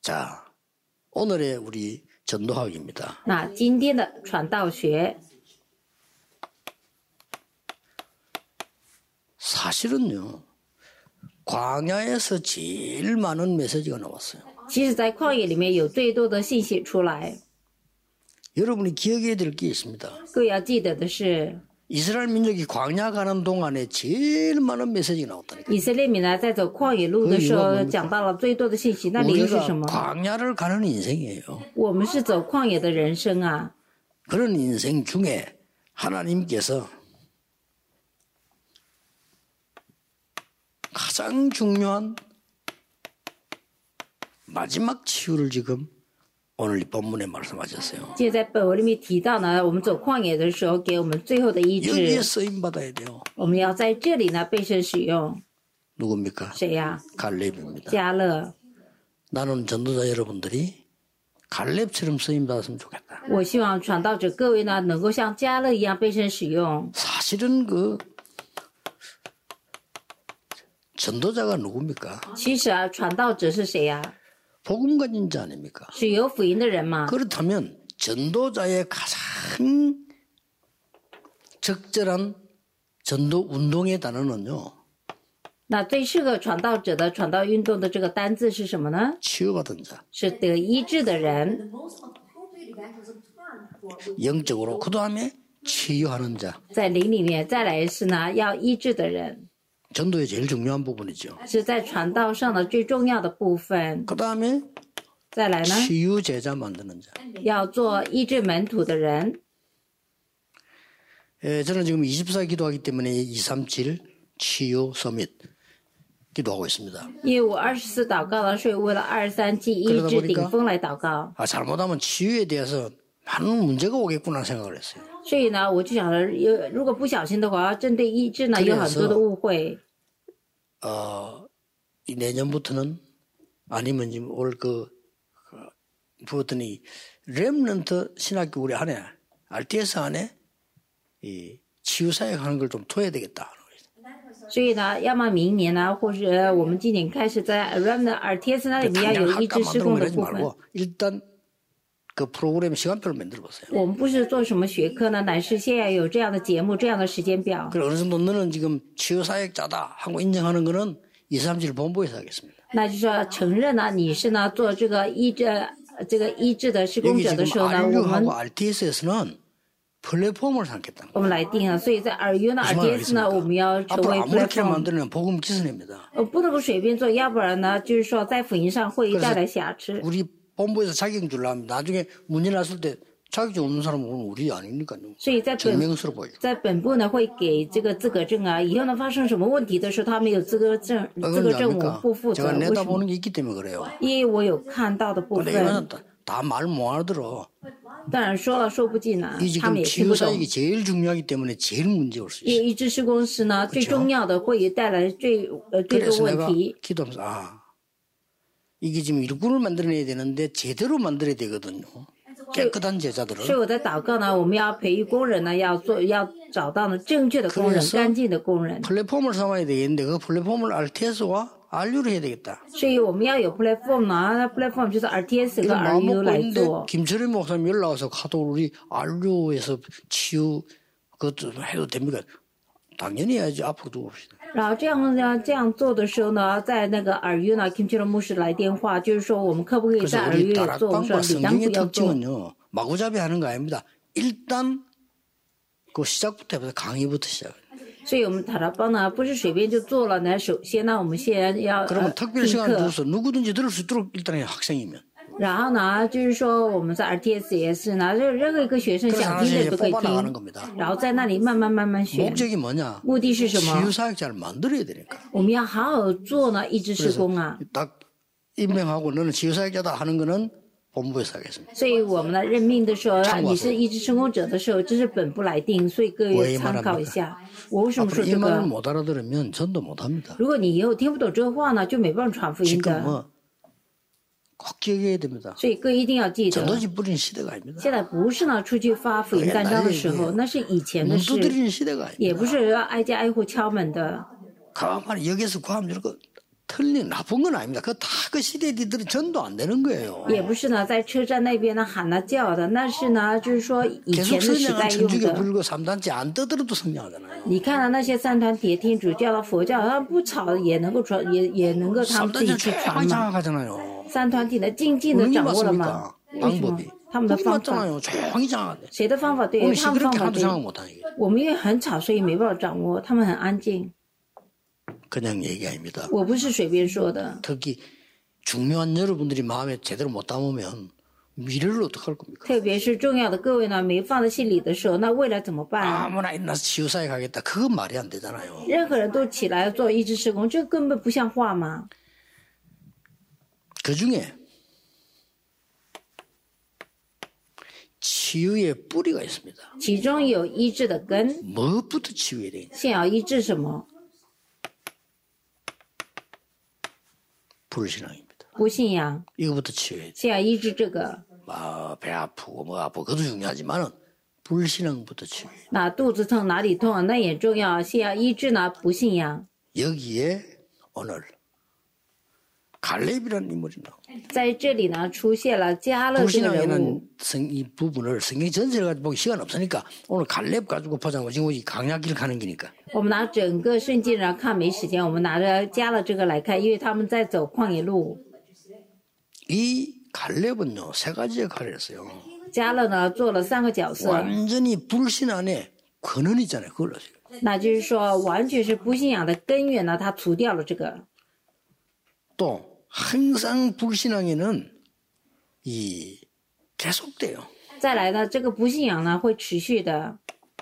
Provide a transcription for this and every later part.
자, 오늘의 우리 전도학입니다. 那今天的传道学， 사실은요, 광야에서 제일 많은 메시지가 나왔어요. 其实在旷野里面有最多的信息出来。 여러분이 기억해야 될 게 있습니다. 各位要记得的是， 이스라엘 민족이 광야 가는 동안에 제일 많은 메시지가 나왔다니까. 以色列民呢在走旷野路的时候讲到了最多的信息，那理由是什 우리가 么？ 광야를 가는 인생이에요. 我们是走旷野的人生啊。 그런 인생 중에 하나님께서 가장 중요한 마지막 치유를 지금 오늘 이 본문에 말씀하셨어요. 现在在本文里面提到呢，我们走旷野的时候给我们最后的医 여기에 治， 쓰임 받아야 돼요. 我们要在这里呢被神使用。 누굽니까? 谁呀？ 갈렙입니다. 加勒。 나는 전도자 여러분들이 갈렙처럼 쓰임 받았으면 좋겠다. 我希望传道者各位呢能够像加勒一样被神使用。 사실은 그 전도자가 누굽니까? 其实啊，传道者是谁呀？ 복음 가진 자 아닙니까? 是有福音的人嘛。 그렇다면 전도자의 가장 적절한 전도 운동의 단어는요. 那最适合传道者的传道运动的这个单字是什么呢？ 치유받은 자. 是得医治的人。 영적으로 그 다음에 치유하는 자. 在灵里面，再来是呢要医治的人， 전도의 제일 중요한 부분이죠. 是在传道上的最重要的部分。 그 다음에 再来呢， 치유 제자 만드는 자. 要做医治门徒的人。 저는 지금 24 기도하기 때문에 237 치유 서밋 기도하고 있습니다. 因为我24祷告了，所以为了237医治顶峰来祷告。 잘못하면 치유에 대해서 많은 문제가 오겠구나 생각을 했어요. 所以呢，我就想着，如果不小心的话，针对医治呢有很多的误会。 이 내년부터는 아니면 지금 올 부었더니 렘넌트 신학교 우리 안에 RTS 안에 이 치유 사역 하는 걸 좀 둬야 되겠다. 所以呢，要么明年呢，或者我们今年开始在 RAM RTS 那里面要有医治施工的部分。 일단 그 프로그램 시간표를 만들어 보세요. 我们不是做什么学科呢，乃是现在有这样的节目，这样的时间表。 그래 어느 정도 너는 지금 치유 사역자다 하고 인정하는 거는 237 본부에서 하겠습니다. 那就是说承认呢，你是呢做这个医治的施工 여기 者的 지금 时候呢，我们 RU하고 RTS에서는 플랫폼을 삼겠다는 我们来定啊。所以在RU呢 RTS 呢，我们要成 앞으로 为 아무렇게 platform， 만들면 복음 기선입니다. 不能够随便做，要不然呢，就是说在福音上会带来瑕疵。 우리 본부에서 자격 주려면 나중에 문제 났을 때 자격증 없는 사람은 우리 아니니까요. 所以在 증명서로 보여요. 在本部呢会给这个资格证啊，以后呢发生什么问题的时候，他们有资格证，资格证我不负责。 제가 为什么？ 내다보는 게 있기 때문에 그래요. 因为我有看到的部 근데 分， 이거는 다 말 못 알아들어. 当然说了说不尽啊 이 ， 他们 지금 也听不 치유 懂。 사역이 제일 중요하기 때문에 제일 문제 올 수 因 있어요. 为医治施工师呢，最重要的会带来最多 그래서 问 내가 题。 기도하면서 이게 지금 일꾼을 만들어내야 되는데 제대로 만들어야 되거든요. 깨끗한 所以 제자들을. 我在祷告呢，我们要培育工人呢，要找到呢正确的工人， 그래서 干净的工人。 플랫폼을 삼아야 되겠는데 그 플랫폼을 RTS와 RU를 해야 되겠다. 所以我们要有 platform 呢，那 platform 就是 RTS 和 이거 마음 RU 먹고 来 있는데 做。 김철희 목사님 연락 와서 하도 우리 RU에서 치유 그것도 해도 됩니까? 당연히 해야지. 앞으로 두고 봅시다. 然后这样做的时候呢，在那个RU呢 김철호牧师来电话，就是说我们可不可以 그래서 在 우리 RU 也做？我说 다락방과 理当不 성경의 要做。 특징은요. 마구잡이 하는 거 아닙니다. 일단 그 시작부터 해서 강의부터 시작. 所以我们塔拉邦呢，不是随便就做了呢。首先呢，我们先要 그러면 특별 听 시간을 课， 줘서 누구든지 들을 수 있도록 일단 학생이면. 然后呢，就是说我们在 RTS 也是呢，任何一个学生 그래서 想听 하나씩 的 이제 都可以 뽑아나가는 听， 겁니다. 然后在那里慢慢选。 목적이 뭐냐? 目的是什么？ 치유 사역자를 만들어야 되니까. 我们要好好做呢，医治施工啊。 딱 임명하고 너는 치유 사역자다 하는 거는 본부에서 하겠습니다. 所以我们呢任命的时候，你是医治施工者的时候，这是本部来定，所以各位参考一下。我为什么 앞으로 说 이 这 말을 个？ 못 알아들으면 전도 못 합니다. 如果你以后听不懂这个话呢，就没办法传福音 지금 的。 뭐 꼭 기억해야 됩니다. 所以各位一定要记得， 전도지 뿌린 시대가 아닙니다. 现在不是呢出去发福音单张的时候，那是以前的 문 事， 두드리는 시대가 也 아닙니다. 不是要挨家挨户敲门的。 가만히 여기서 구하면 저렇게 틀린 나쁜 건 아닙니다. 그 다 그 시대들이 전도 안 되는 거예요. 也不是呢，在车站那边呢喊了叫的，那是呢，就是说以前 계속 的时代 성령은 用 천주교 的。 불교 3단체 안 떠들어도 성령하잖아요. 你看到那些三团体、天主教的、佛教，他不吵也能够传，也能够他们自己 3단체 去传 조용히 嘛。 장악하잖아요. 三团体呢，静静的掌握了吗？ 为什么 방법이 ？ 他们的 우리 方法， 맞잖아요. 조용히 장악해. 谁的方法对？ 오늘 他们方 시끄럽게 法 하도 对。 장악 못하는 게 我们因为很吵，所以没办法掌握。他们很安静。 그냥 얘기 아닙니다. 我不是随便说的。 특히 중요한 여러분들이 마음에 제대로 못 담으면 미래를 어떡할 겁니까? 特别是重要的各位呢，没放在心里的时候，那未来怎么办？ 아무나 일어나서 치유사에 가겠다. 그건 말이 안 되잖아요. 任何人都起来做医治事工，这根本不像话嘛。 그중에 치유의 뿌리가 있습니다. 其中有医治的根， 무엇부터 치유해야 되냐? 先要医治什么？ 불신앙입니다. 不信仰， 이거부터 치유해야 돼. 先要医治这个。 배 아프고 뭐 아프고 그것도 중요하지만은 불신앙부터 치유해. 那肚子痛哪里痛，那也重要，先要医治呢不信仰。 여기에 오늘 갈렙이라는 인물이 나옵니다. 在这里呢，出现了加勒这个人物。 불신앙에는 이 부분을 성경 전체를 가지고 보기 시간 없으니까 오늘 갈렙 가지고 보자고 지금 이 강약길 가는 기니까. 我们拿整个圣经上看没时间，我们拿着加勒这个来看，因为他们在走旷野路。 이 갈렙은요 3가지 역할을 했어요. 加勒呢做了3个角色， 완전히 불신 안에 근원이잖아요. 그걸 하세요. 那就是说完全是不信仰的根源呢，他除掉了这个。 또 항상 불신앙에는 이 계속돼요. 再来呢，这个不信仰呢会持续的，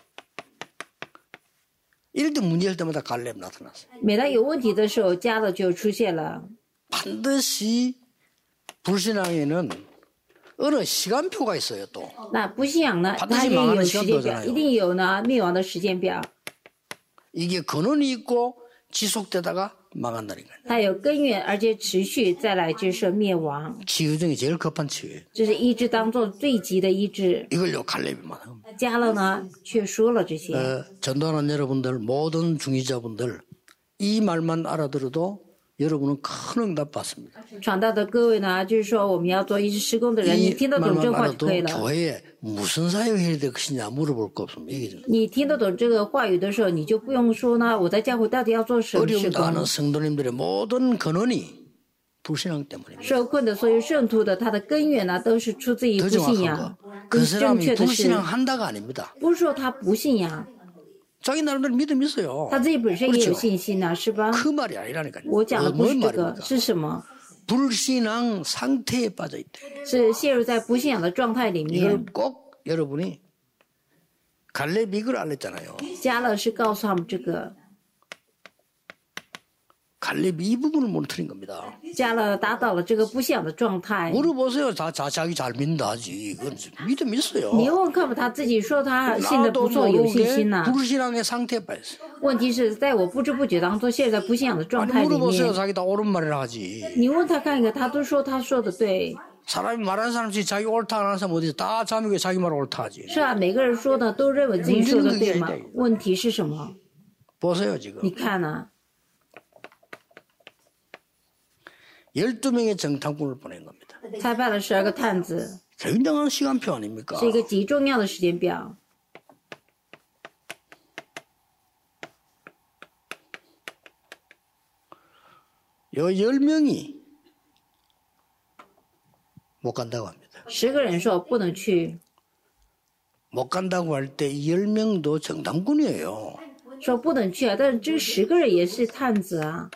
이럴 때 문제할 때마다 갈렙 나타났어요. 每当有问题的时候，加勒就出现了。 반드시 불신앙에는 어느 시간표가 있어요. 또 那不信仰呢， 반드시 它也 망하는 有时间 시간표잖아요 表，一定有呢灭亡的时间表， 이게 근원이 있고 지속되다가 망한다는 거예요. 它有根源，而且持续，再来就是灭亡。 치유 중에 제일 급한 치유예요. 这是医治当中最急的医治。 이걸요 갈렙이 말하는 겁니다. 加勒呢却说了这些。 전도하는 여러분들 모든 중위자분들 이 말만 알아들어도 여러분은 큰 응답 받습니다. 传道的各位呢，就是说我们要做医治施工的人，你 이 听得懂这 말만 话就 알아도 可以了。 교회에 무슨 사역해야 될 것이냐 물어볼 거 없습니다. 얘기죠. 你听得懂这个话语的时候，你就不用说呢，我在教会到底要做什么施 어려움 工。 당하는 성도님들의 모든 근원이 불신앙 때문입니다. 受困的所有圣徒的，他的根源呢，都是出自于 더 不信 정확한 仰。 거. 更 그 正 사람이 确的是， 불신앙 한다가 아닙니다. 不是说他不信仰， 자기 나름대로 믿음 있어요. 他自己本身也有 그렇죠. 信心呢，是吧？ 그 말이 아니라니까요. 我讲的不是 뭔 这个， 말입니까? 是什么？ 불신앙 상태에 빠져 있대. 是陷入在不信仰的状态里 이걸 面。 꼭 여러분이 갈렙이 이걸 알렸잖아요. 加勒是告诉他们这个， 갈렙이 이 부분을 무너뜨린 겁니다. 加勒打倒了这个不信仰的状态。 물어보세요. 자기 잘 믿는다 하지. 그건 믿음 있어요. 你问看吧，他自己说他信的 나도 不错，有信 모르게 心呐、 불신앙의 상태에 빠졌어요. 问题是在我不知不觉当中，陷在不信仰的状 아니 态里 물어보세요. 面。 자기 다 옳은 말을 하지. 你问他看一看，他都说他说的对， 사람이 말하는 사람씩 자기 옳다 안 하는 사람 어디 다 자명에 자기 말 옳다 하지. 是啊，每个人说的都认为自己说的对吗？问题是什么？ 보세요 지금. 你看呐、 12명의 정탐꾼을 보낸 겁니다. 差派了12个探子， 굉장한 시간표 아닙니까? 是一个极重要的时间表。 요 10명이 못 간다고 합니다. 10个人说不能去， 못 간다고 할 때 이 10명도 정탐꾼이에요. 说不能去啊，但是这10个人也是探子啊，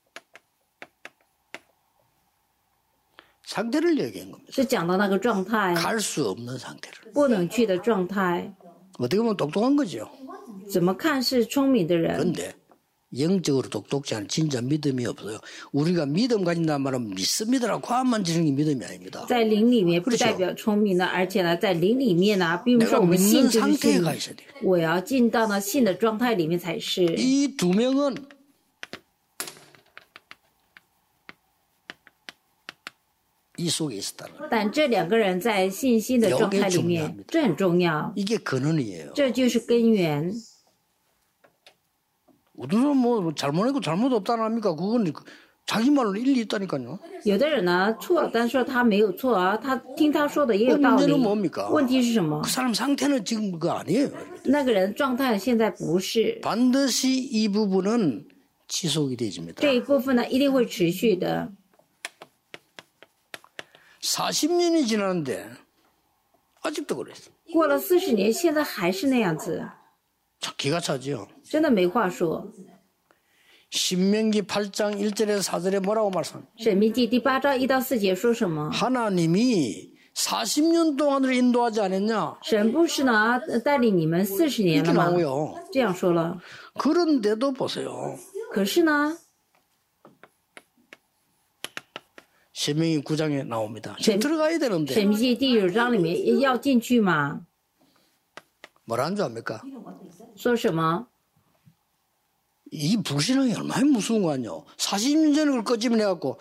상태를 얘기한 겁니다. 是讲到那个状态， 갈 수 없는 상태를. 不能去的状态。 어떻게 보면 똑똑한 거죠. 怎么看是聪明的人？ 그런데 영적으로 똑똑지 않은 진짜 믿음이 없어요. 우리가 믿음 가진다는 말은 믿습니다라고 과함만 지는 게 믿음이 아닙니다. 在灵里面不代表聪明的，而且呢，在灵里面呢，并不是 내가 我们信 믿는 就是 상태에 信， 가 있어야 돼요. 我要进到呢信的状态里面才是。 이 2명은 이 속에 있었다는 거예요. 但这2个人在信心的状态里面，这很重要， 이게 근원이에요. 这就是根源。 우리는 뭐 잘못했고 잘못 없다는 합니까? 그건 자기 말로 일리 있다니까요. 有的人呢错了，但是说他没有错啊，他听他说的也有道理。 문제는 뭡니까? 问题是什么？ 그 사람 상태는 지금 그거 아니에요. 那个人状态现在不是， 반드시 이 부분은 지속이 되집니다. 这一部分呢一定会持续的。 40년이 지났는데 아직도 그랬어. 过了40年，现在还是那样子， 기가 차죠. 真的没话说。 신명기 8장 1절에서 4절에 뭐라고 말씀합니까? 申命记第8章1到4节说什么？ 하나님이 40년 동안을 인도하지 않았냐? 神不是呢带领你们40年 이렇게 了吗？ 나오요. 这样说了。 그런데도 보세요. 可是呢， 신명기 9장에 나옵니다. 지금 들어가야 되는데 申命记第9章里面要进去嘛？ 뭐라는 줄 압니까? 说什么？ 이 불신앙이 얼마나 무서운 거 아니요. 40년 전에 그걸 꺼집어내갖고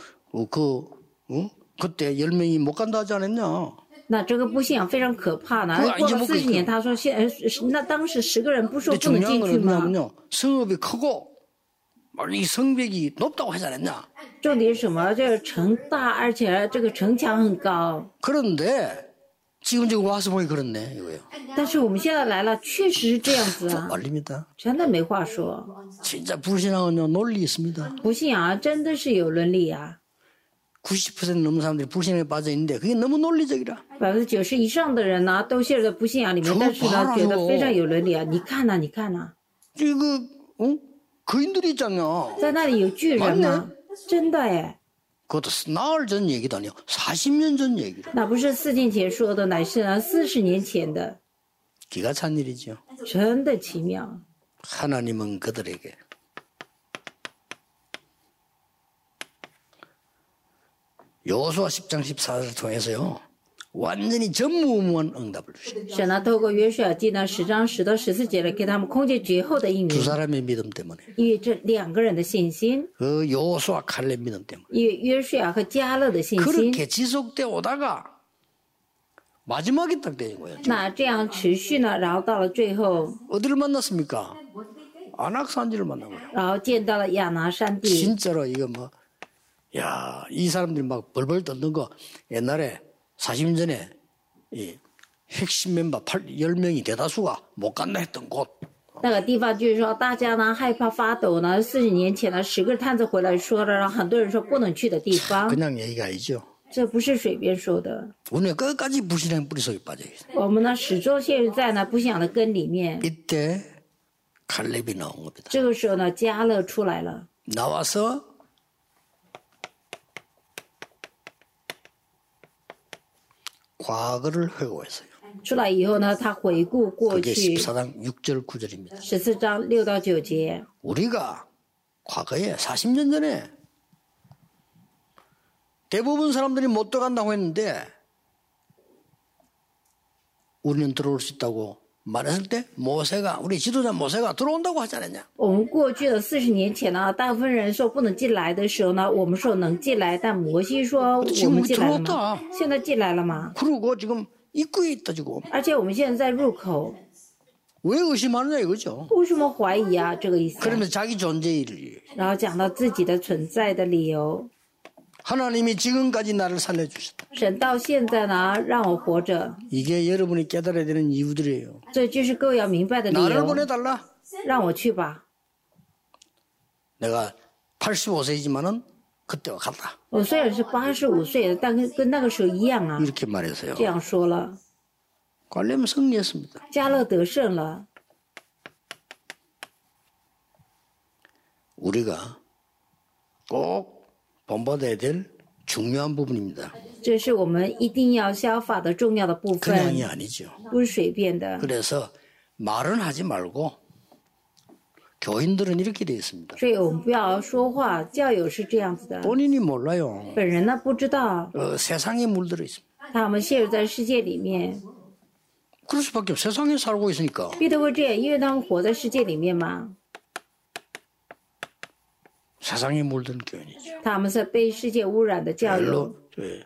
그때 10명이 못 간다 하지 않았냐. 那这个不信仰非常可怕呢。 그거 过了 잊어먹고 40年，他说那当时10个人不说 근데 不能 중요한 进 건 去吗？ 뭐냐면요. 성읍이 크고 이 성벽이 높다고 하지 않았냐. 重点是什么？这个城大，而且这个城墙很高。 그런데 지금 와서 보니 그렇네 이거예요. 但是我们现在来了，确实是这样子啊， 말립니다. 真的没话说。 진짜 불신앙은요 논리 있습니다. 不信仰真的是有伦理啊， 90% 넘는 사람들이 불신앙에 빠져 있는데 그게 너무 논리적이라. 90%以上的人呢都陷入在不信仰里面，但是呢觉得非常有伦理啊。你看呐，你看呐， 이거 거인들이 있잖아요. 在那里有巨人吗？真的哎， 그것도 나흘 전 얘기도 아니요. 40년 전 얘기라. 那不是4年前说的，乃是呢40年前的， 기가 찬 일이죠. 真的奇妙。 하나님은 그들에게 여호수아 10장 14절을 통해서요. 완전히 전무후무한 응답을 주시죠. 神呢透过约书亚记呢10章10到14节呢，给他们空前绝后的应 두 允， 사람의 믿음 때문에. 因为这2个人的信心， 그 여호수아 칼렙 믿음 때문에. 因为约书亚和迦勒的信心， 그렇게 지속되어 오다가 마지막에 딱 되는 거예요. 那这样持续呢，然后到了最后， 어디를 만났습니까? 안악산지를 만난 거예요. 然后见到了亚拿山地。 진짜로 이거 야, 이 사람들이 막 벌벌 떨는 거 옛날에 40년 전에 이 핵심 멤버 10명이 대다수가 못 간다 했던 곳. 那个地方就是说，大家呢害怕发抖呢。40年前呢，10个探子回来说了，让很多人说不能去的地方， 그냥 얘기가 아니죠. 这不是水便说的。 우리는 끝까지 불신앙 뿌리 속에 빠져 있어요. 我们呢始终陷入在呢不信仰的根里面。 이때 칼렙이 나온 겁니다. 这个时候呢，迦勒出来了， 나와서 과거를 회고했어요. 出来以后呢，他回顾过 그게 去， 14장 6절 9절입니다. 14章6到9节。 우리가 과거에 40년 전에 대부분 사람들이 못 들어간다고 했는데 우리는 들어올 수 있다고 말했을 때 모세가 우리 지도자 모세가 들어온다고 하지 않았냐? 我们过去的40年前呢，大部分人说不能进来的时候呢，我们说能进来，但摩西说我们进来了吗？现在进来了吗？ 그리고 지금 입구에 있다 지금. 而且我们现在在入口， 왜 의심하느냐 이거죠. 为什么怀疑啊？这个意思。 그러면서 자기 존재를 然后讲到自己的存在的理由， 하나님이 지금까지 나를 살려주셨다. 神到现在呢让我活着， 이게 여러분이 깨달아야 되는 이유들이에요. 这就是各位要明白的理 나를 由。 보내달라. 让我去吧， 내가 85세이지만은 그때와 같다. 我虽然是85岁了，但跟那个时候一样啊。 이렇게 말해서요. 这样说了， 관련 승리했습니다. 迦勒得胜了。 우리가 꼭 본받아야 될 중요한 부분입니다. 这是我们一定要效法的重要的部分， 그냥이 아니죠. 不是随便的。 그래서 말은 하지 말고 교인들은 이렇게 되어 있습니다. 所以我们不要说话，教友是这样子的。 본인이 몰라요. 本人呢不知道， 세상에 물들어 있습니다. 他们陷入在世界里面， 그럴 수밖에 없어요. 세상에 살고 있으니까. 必定会这样，因为他们活在世界里面嘛。 세상에 물든 교인이죠. 他们是被世界污染的教友， 별로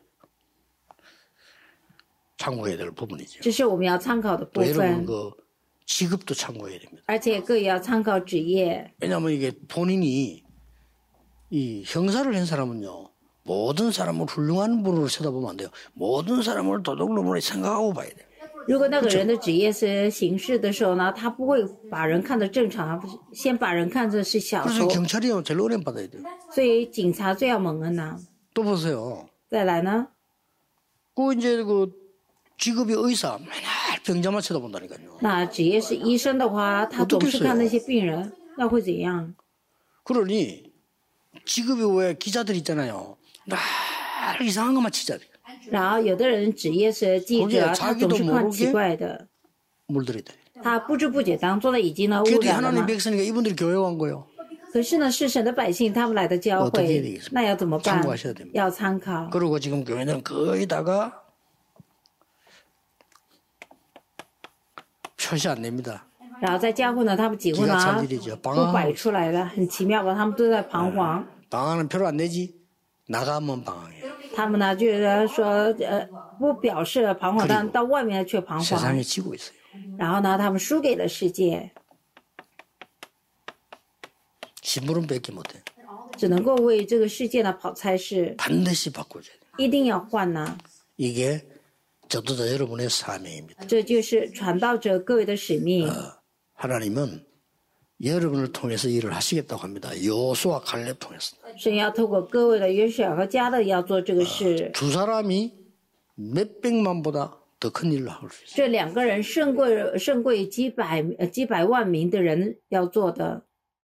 참고해야 될 부분이죠. 这是我们要参考的部 또 여러분 分， 그 직업도 참고해야 됩니다. 而且各也要参考职业， 왜냐하면 이게 본인이 이 형사를 한 사람은요. 모든 사람을 훌륭한 분으로 쳐다보면 안 돼요. 모든 사람을 도둑놈으로 생각하고 봐야 돼요. 如果那个人的职业是刑事的时候呢，他不会把人看得正常，先把人看作是小 그래서 偷， 경찰이요. 제일 은혜 받아야 돼요. 所以警察最要蒙恩呐。 또 보세요. 再来呢， 그 이제 그 직업이 의사 맨날 병자만 쳐다본다니까요. 那职业是医生的话，他总是看那些病人，那会怎样？ 그러니 직업이 왜 기자들 있잖아요. 날 이상한 것만 치잖아요. 然后有的人职业是记者，他总是看奇怪的， 물들이 돼. 他不知不觉当中呢已经呢污 그래도 染了 하나님 嘛。 백성이니까 이분들이 교회 온 거예요. 可是呢，是神的百姓，他们来的教会，那要怎么办？要参考。 그리고 지금 교회는 거의 다가 표시 안 냅니다. 然后在教会呢，他们几乎呢不摆出来了，很奇妙吧？他们都在彷徨。 방황은 표를 안 내지 나가면 방황해. 他们呢就是说不表示彷徨，但到外面却彷徨。 세상에 지고 있어요. 然后呢，他们输给了世界， 신분은 뺏기 못해. 只能够为这个世界呢跑差事， 반드시 바꿔줘야 돼. 一定要换呢。 이게 저도 여러분의 사명입니다. 这就是传道者各位的使命。 하나님은 여러분을 통해서 일을 하시겠다고 합니다. 여호수아 갈렙 통해서. 神要透过各位的约书亚和迦勒要做这个事。 두 사람이 몇백만보다 더 큰 일을 할 수 있어요. 这两个人胜过几百万名的人要做的。